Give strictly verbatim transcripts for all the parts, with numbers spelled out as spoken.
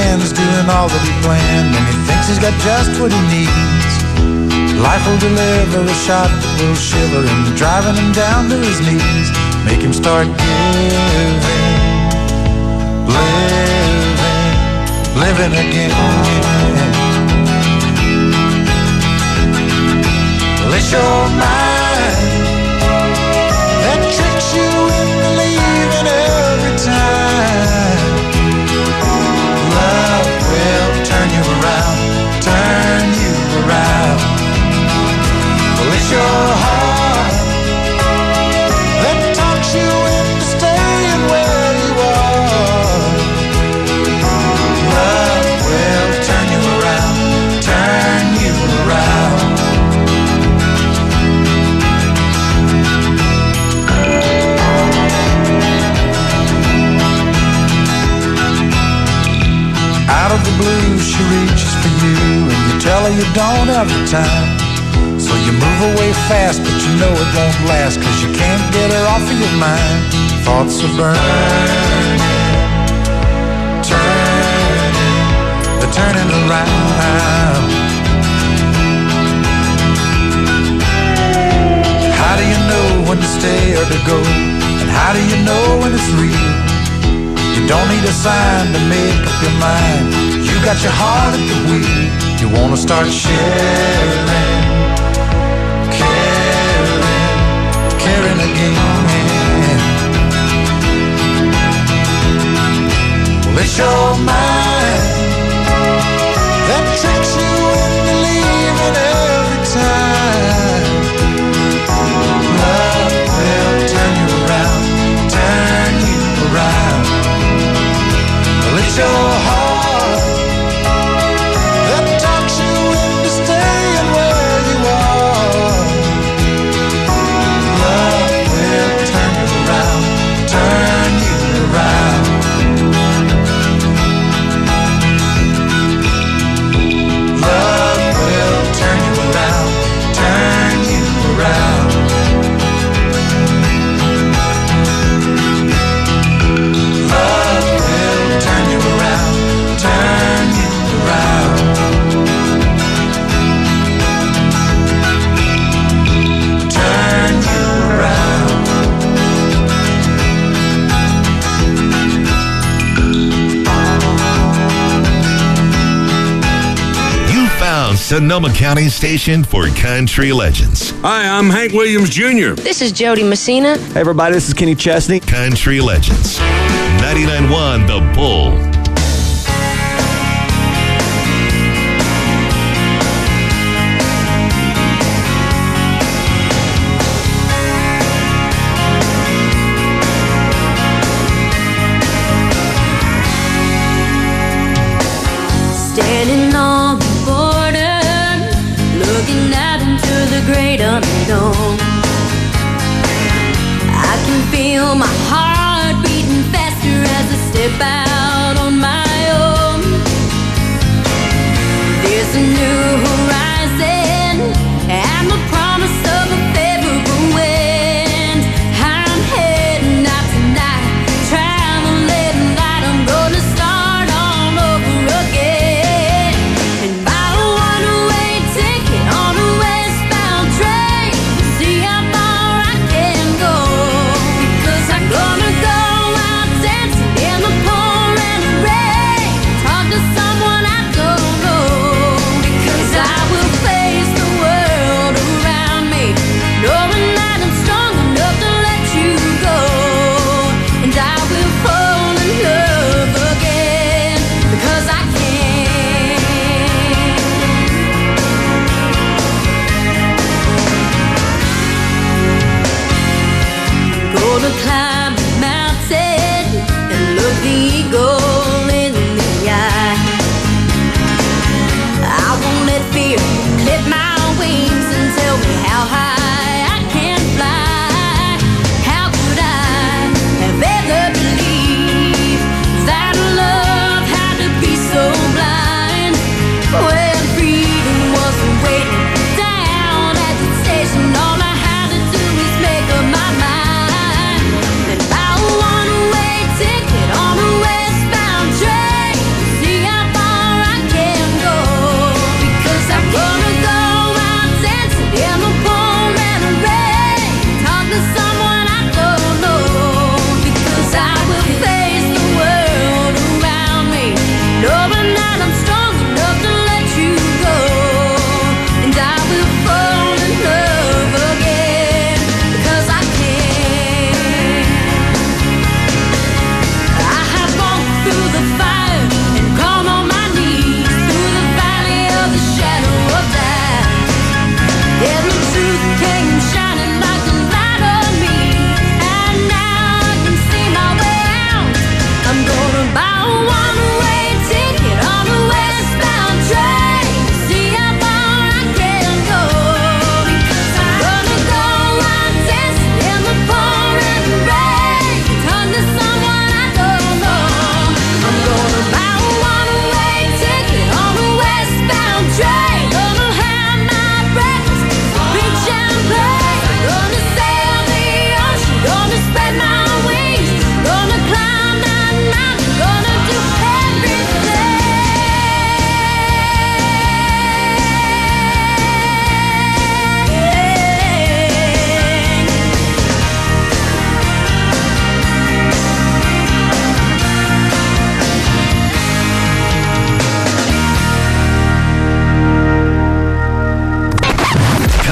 man's doing all that he planned, and he thinks he's got just what he needs. Life will deliver a shot that will shiver him, driving him down to his knees. Make him start giving, living, living again. Well, it's your mind that tricks you into believing every time. Love will turn you around, turn you around. Well, it's your heart that talks you into staying where you are. Love will turn you around, turn you around. Out of the blue she reaches for you, and you tell her you don't have the time. So you move away fast, but you know it won't last, 'cause you can't get her off of your mind. Thoughts are burning, turning, they're turning around. How do you know when to stay or to go? And how do you know when it's real? You don't need a sign to make up your mind. You got your heart at the wheel. You wanna start sharing, caring, caring again. Well, it's your mind that tricks you into leaving every time. Love will turn you around, turn you around. Well, it's your heart that talks you into staying where you are. Love will turn you around, turn you around. Love will turn you around, turn you around. Love will turn you around, turn you around. Turn you around. You found Sonoma County's station for country legends. Hi, I'm Hank Williams Junior This is Jody Messina. Hey everybody, this is Kenny Chesney. Country legends. ninety-nine point one The Bull. Standing on the border, looking out into the great unknown. I can feel my heart beating faster as I step out on my own. There's a new horizon and the promise of a favorable wind. I'm heading out tonight, traveling light. I'm gonna start all over again. And buy a one-way ticket on a westbound train, see how far I can go. Because I'm gonna go out dancing in the pouring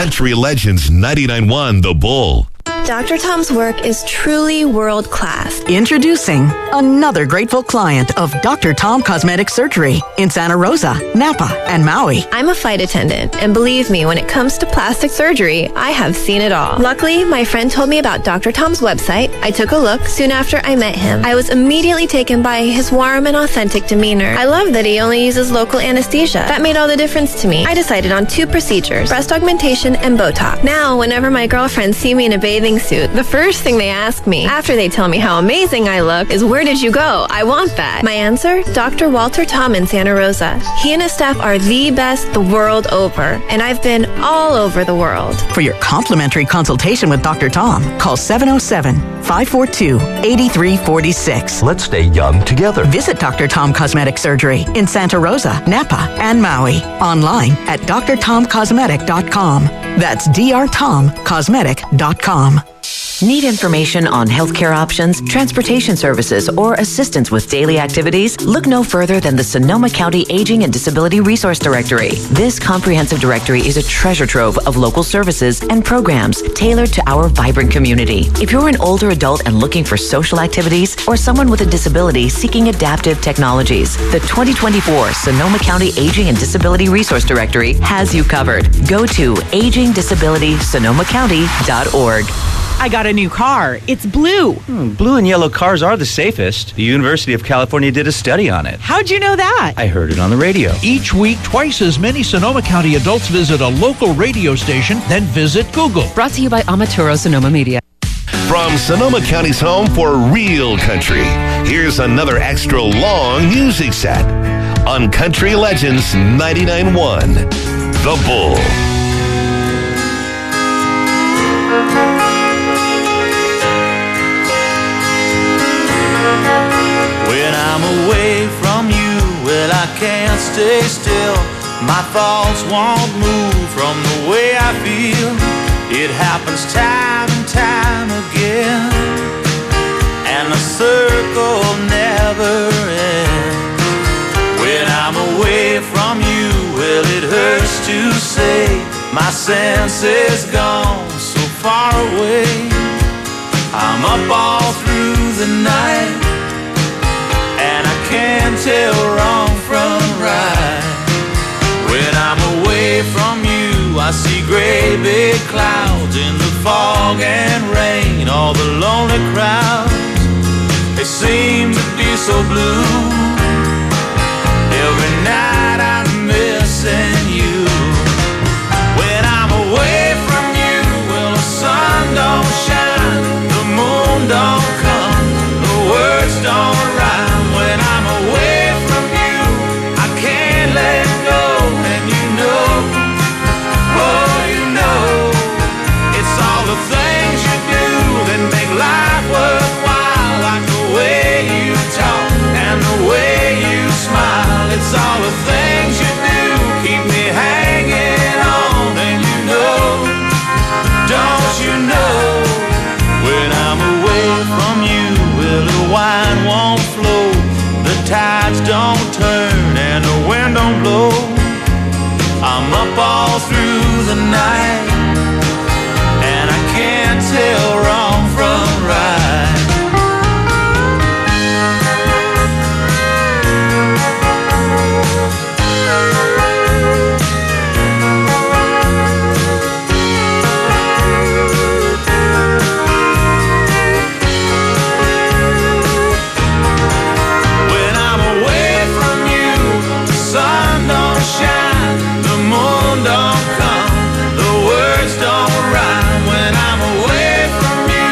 Country Legends ninety-nine point one The Bull. Doctor Tom's work is truly world-class. Introducing another grateful client of Doctor Tom Cosmetic Surgery in Santa Rosa, Napa, and Maui. I'm a flight attendant, and believe me, when it comes to plastic surgery, I have seen it all. Luckily, my friend told me about Doctor Tom's website. I took a look soon after I met him. I was immediately taken by his warm and authentic demeanor. I love that he only uses local anesthesia. That made all the difference to me. I decided on two procedures, breast augmentation and Botox. Now, whenever my girlfriends see me in a bathing suit, the first thing they ask me, after they tell me how amazing I look, is where did you go? I want that. My answer? Doctor Walter Tom in Santa Rosa. He and his staff are the best the world over, and I've been all over the world. For your complimentary consultation with Doctor Tom, call seven oh seven, five four two, eight three four six. Let's stay young together. Visit Doctor Tom Cosmetic Surgery in Santa Rosa, Napa, and Maui. Online at d r tom cosmetic dot com. That's d r tom cosmetic dot com. Need information on healthcare options, transportation services, or assistance with daily activities? Look no further than the Sonoma County Aging and Disability Resource Directory. This comprehensive directory is a treasure trove of local services and programs tailored to our vibrant community. If you're an older adult and looking for social activities, or someone with a disability seeking adaptive technologies, the twenty twenty-four Sonoma County Aging and Disability Resource Directory has you covered. Go to aging disability sonoma county dot org. I got a new car. It's blue. Hmm, blue and yellow cars are the safest. The University of California did a study on it. How'd you know that? I heard it on the radio. Each week, twice as many Sonoma County adults visit a local radio station than visit Google. Brought to you by Amaturo Sonoma Media. From Sonoma County's home for real country, here's another extra long music set on Country Legends ninety-nine point one The Bull. When I'm away from you, well, I can't stay still. My thoughts won't move from the way I feel. It happens time and time again, and the circle never ends. When I'm away from you, well, it hurts to say my sense is gone so far away. I'm up all through the night, and I can't tell wrong from right. When I'm away from you, I see gray big clouds in the fog and rain. All the lonely crowds, they seem to be so blue. Every night I'm missing you. When I'm away from you, well, the sun don't shine, the moon don't come, the words don't rhyme. When I'm away from you, I can't let go. And you know, oh, you know, it's all the things you do that make life worthwhile. Like the way you talk and the way you smile. It's all the things you do keep me hanging on. And you know, don't you know, when I'm away from you, well, the wine won't flow, the tides don't turn, and the wind don't blow. I'm up all through the night, and I can't tell wrong from right. When I'm away from you, the sun don't shine, the moon don't come, the words don't rhyme. When I'm away from you,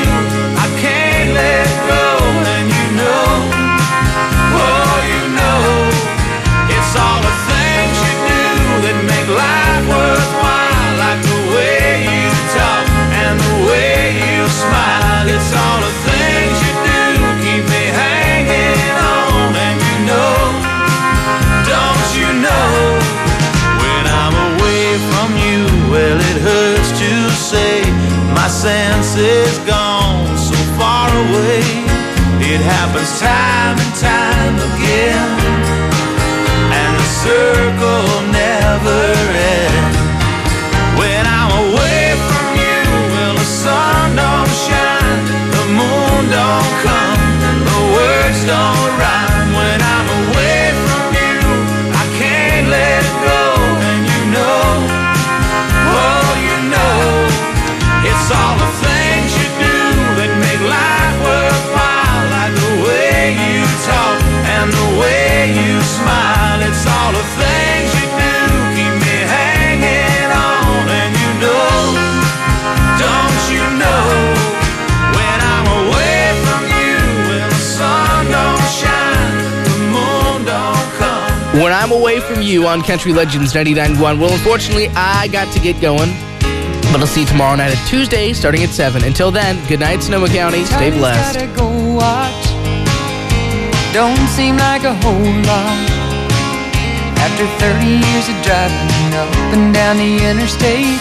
when I'm away from you on Country Legends ninety-nine point one. Well, unfortunately, I got to get going. But I'll see you tomorrow night at Tuesday, starting at seven. Until then, good night, Sonoma County. Stay blessed. Gotta go watch. Don't seem like a whole lot. After thirty years of driving up and down the interstate.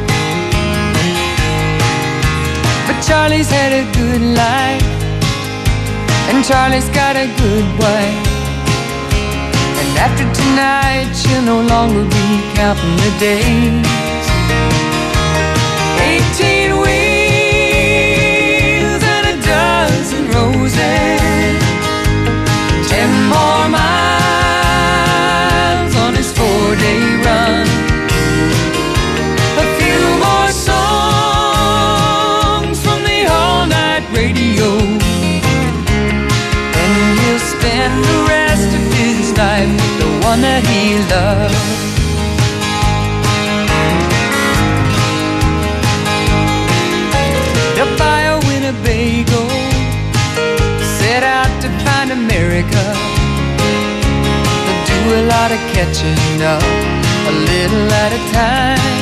But Charlie's had a good life, and Charlie's got a good wife. And after tonight, she'll no longer be counting the days. Eighteen wheels and a dozen roses, ten more miles on his four-day run, a few more songs from the all-night radio, and he'll spend the rest of his life with the one that he loves. They'll buy a Winnebago, set out to find America. They'll do a lot of catching up, a little at a time,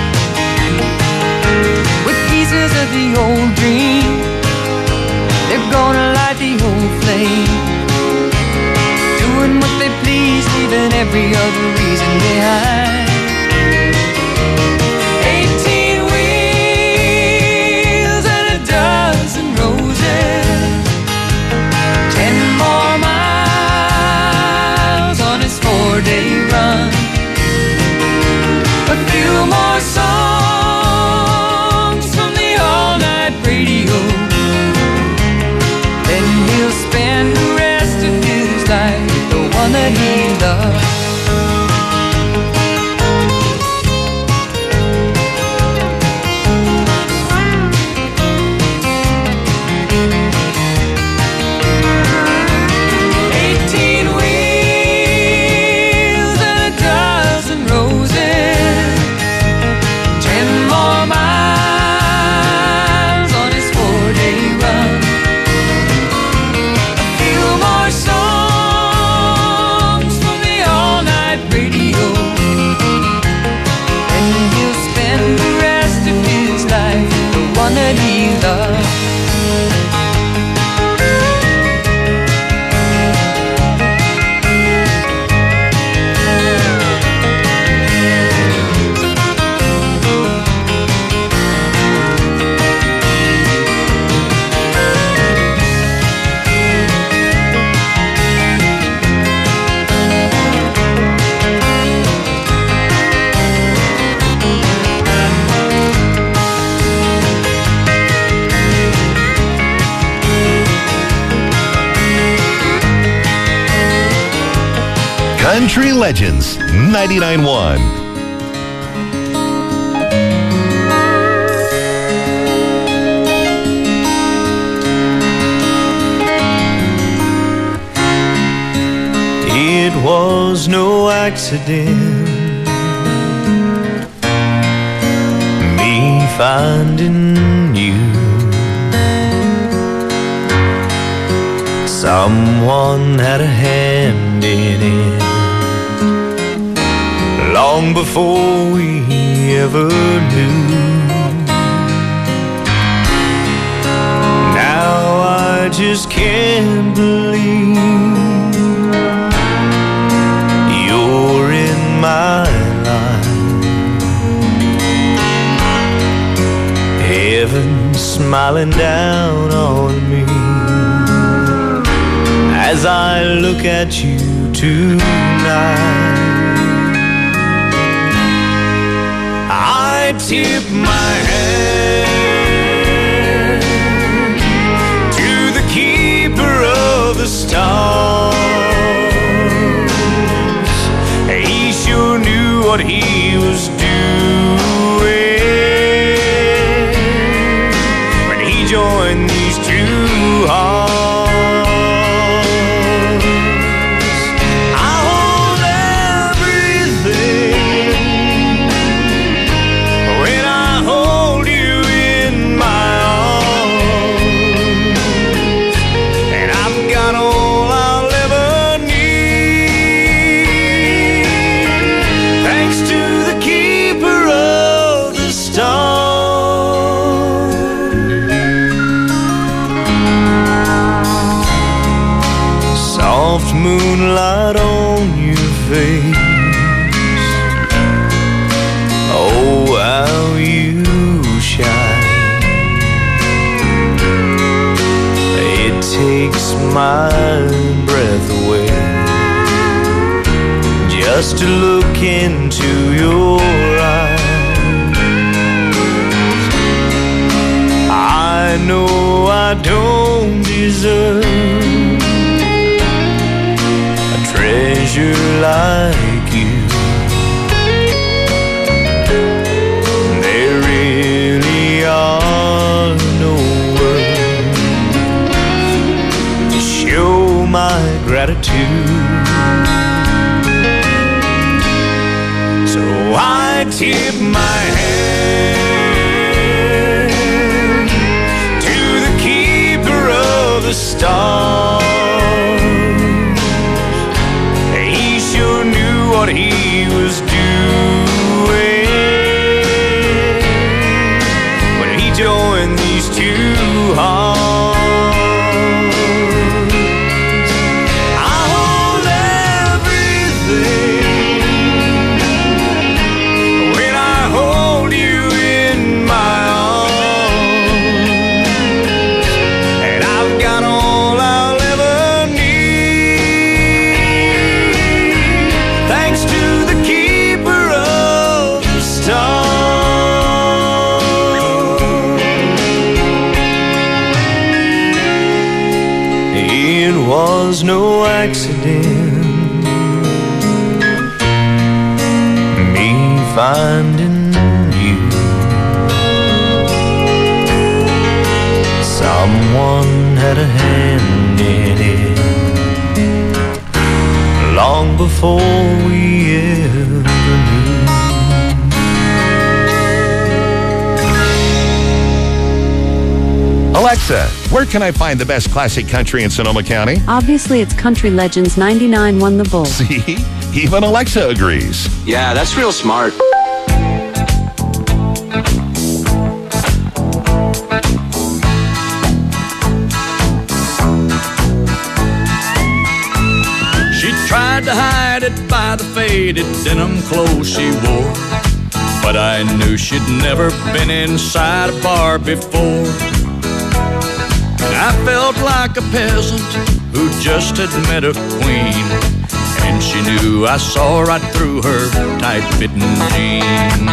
with pieces of the old dream. They're gonna light the old flame, doing what they please, leaving every other reason behind. Dozen roses, ten more miles on his four-day run, a few more songs from the all-night radio. Then he'll spend the rest of his life with the one that he loves. That he loves. Country Legends ninety-nine point one. It was no accident, me finding you. Someone had a hand in it long before we ever knew. Now I just can't believe you're in my life. Heaven smiling down on me as I look at you tonight. I tip my hand to the keeper of the stars. He sure knew what he was doing when he joined these two hearts. my breath away just to look into your eyes. I know I don't deserve a treasure like you. There really are no words to show my gratitude. So I tip my hand to the keeper of the stars. He sure knew what he was doing when he joined these two hearts. I hold everything when I hold you in my arms, and I've got all I'll ever need, thanks to the keeper of the stars. It was no accident, me finding you. Someone had a hand in it long before we ever knew. Alexa, where can I find the best classic country in Sonoma County? Obviously, it's Country Legends ninety-nine Won the Bull. See? Even Alexa agrees. Yeah, that's real smart. She tried to hide it by the faded denim clothes she wore, but I knew she'd never been inside a bar before. And I felt like a peasant who just had met a queen, and she knew I saw right through her tight-fitting jeans.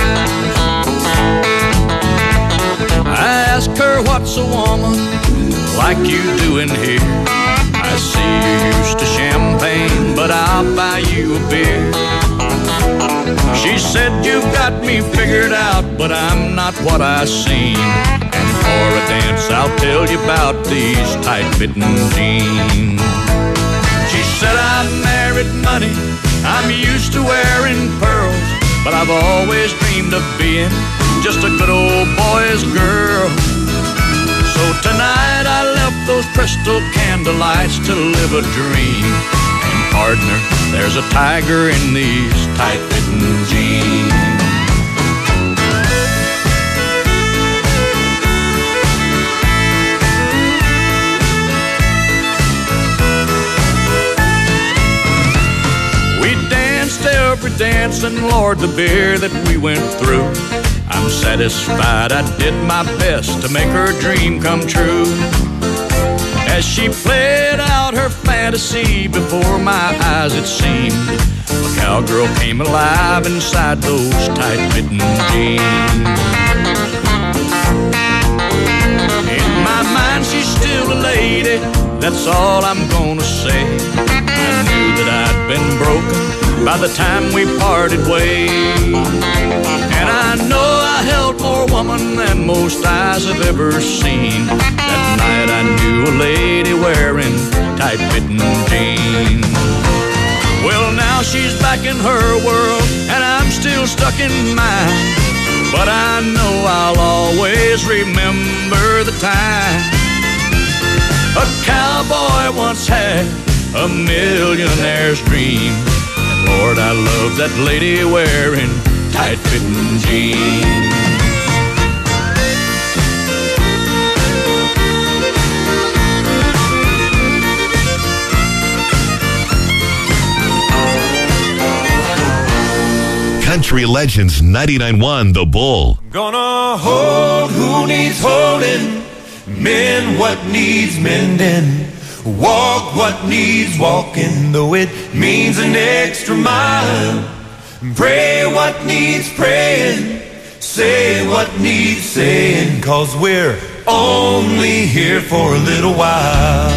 I asked her, what's a woman like you doing here? I see you're used to champagne, but I'll buy you a beer. She said, you've got me figured out, but I'm not what I seem. And for a dance, I'll tell you about these tight-fitting jeans. She said, I've married money, I'm used to wearing pearls, but I've always dreamed of being just a good old boy's girl. So tonight I left those crystal candlelights to live a dream. And partner, there's a tiger in these tight-fitting jeans. We danced every dance, and Lord, the beer that we went through, I'm satisfied I did my best to make her dream come true. As she played out her fantasy before my eyes, it seemed a cowgirl came alive inside those tight-fitting jeans. In my mind, she's still a lady, that's all I'm gonna say. I knew that I'd been broken by the time we parted ways, and I know I held more woman than most eyes have ever seen. That night I knew a lady wearing tight-fitting jeans. Well, now she's back in her world, and I'm still stuck in mine, but I know I'll always remember the time a cowboy once had a millionaire's dream. And Lord, I love that lady wearing tight-fitting jeans. Country Legends ninety-nine one The Bull. Gonna hold who needs holding, mend what needs mending. Walk what needs walking, though it means an extra mile. Pray what needs praying, say what needs saying, 'cause we're only here for a little while.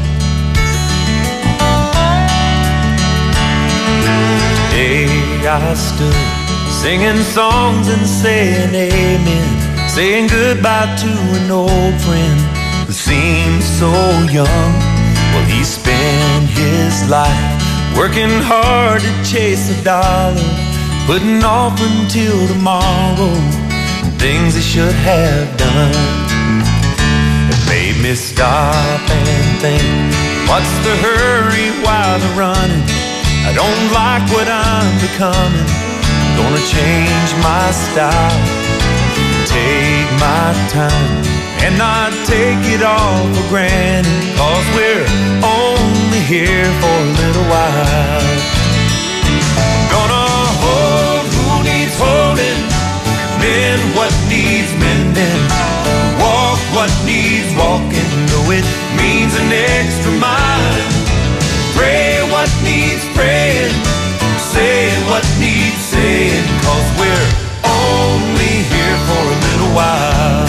Today I stood singing songs and saying amen, saying goodbye to an old friend who seemed so young. Well, he spent his life working hard to chase a dollar, putting off until tomorrow things he should have done. It made me stop and think, what's the hurry while they're running? I don't like what I'm becoming. Gonna change my style, take my time, and not take it all for granted, 'cause we're only here for a little while. Gonna hold who needs holding, mend what needs mending, walk what needs walking, though it means an extra mile. Pray what needs praying, say what needs saying, 'cause we're only here for a little while.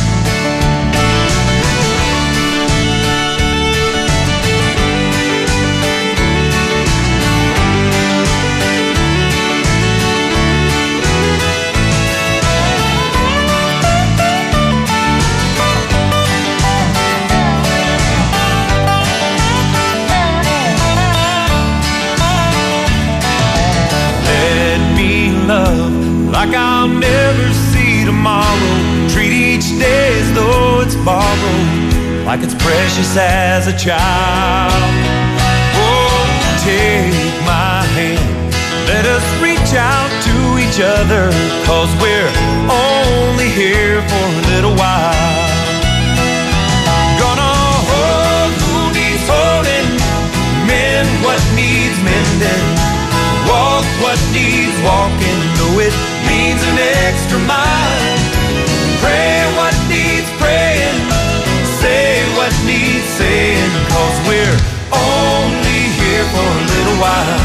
Love like I'll never see tomorrow. Treat each day as though it's borrowed, like it's precious as a child. Oh, take my hand, let us reach out to each other, 'cause we're only here for a little while. Gonna hold who needs holding, mend what needs mending, walk what needs walking, though it means an extra mile. Pray what needs praying, say what needs saying, 'cause we're only here for a little while.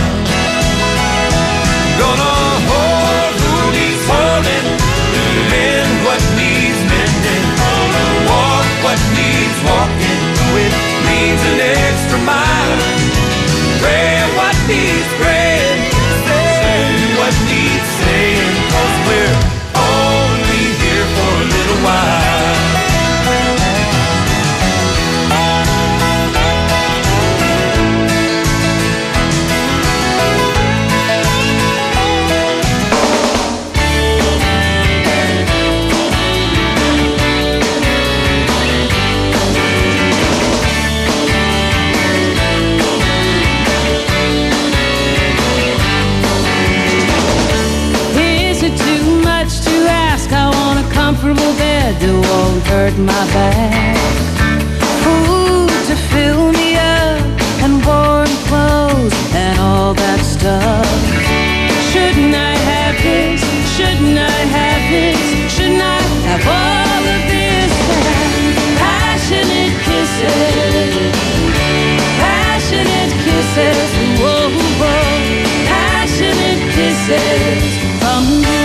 Gonna hold who needs holding, mend what needs mending, walk what needs walking, though it means an extra mile. Pray what needs praying, what needs saying, 'cause we're only here for a little while. Comfortable bed that won't hurt my back, food to fill me up, and warm clothes and all that stuff. Shouldn't I have this? Shouldn't I have this? Shouldn't I have all of this? Passionate kisses, passionate kisses, whoa, whoa, passionate kisses from you.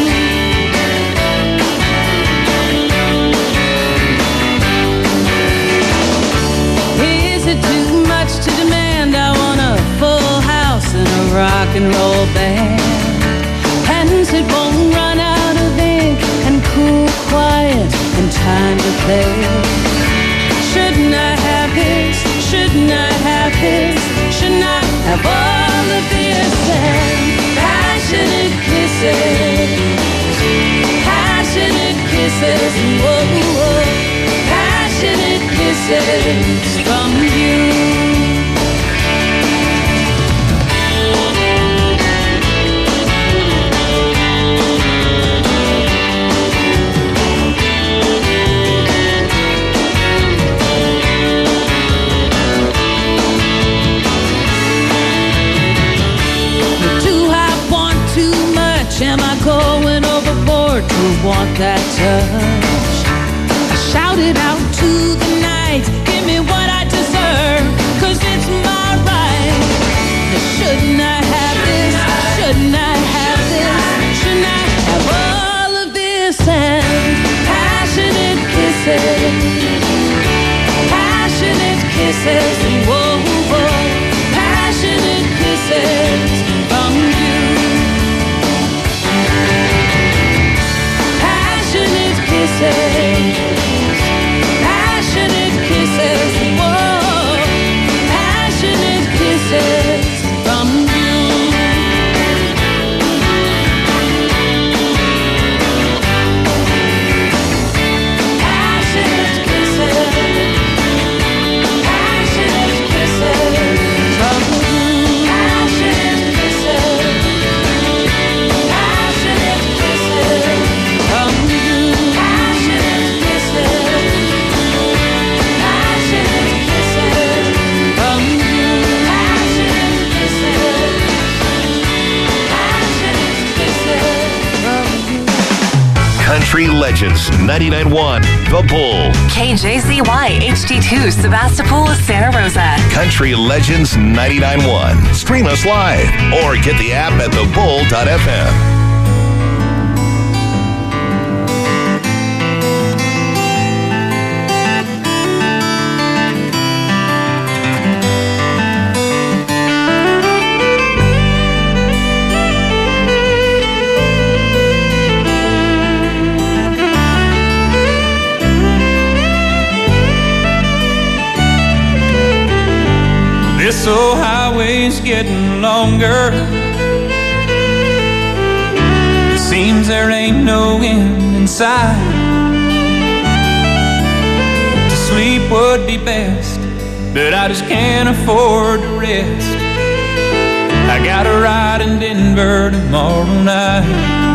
Rock and roll band, pens it won't run out of ink, and cool, quiet, and time to play. Shouldn't I have this? Shouldn't I have this? Shouldn't I have all of this? And passionate kisses, passionate kisses, whoa, whoa, passionate kisses from you. Am I going overboard to want that touch? I shouted out to the night, give me what I deserve. passionate kisses, whoa, whoa, passionate kisses from you. Passionate kisses, passionate kisses, whoa, passionate kisses from you. Country Legends ninety-nine point one, The Bull. K J Z Y H D two, Sebastopol, Santa Rosa. Country Legends ninety-nine point one. Stream us live or get the app at the bull dot f m. This old highway's getting longer. It seems there ain't no end in sight. To sleep would be best, but I just can't afford to rest. I got a ride in Denver tomorrow night.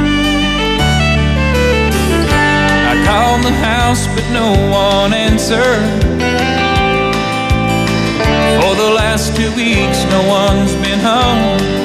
I called the house, but no one answered. For the last two weeks, no one's been home.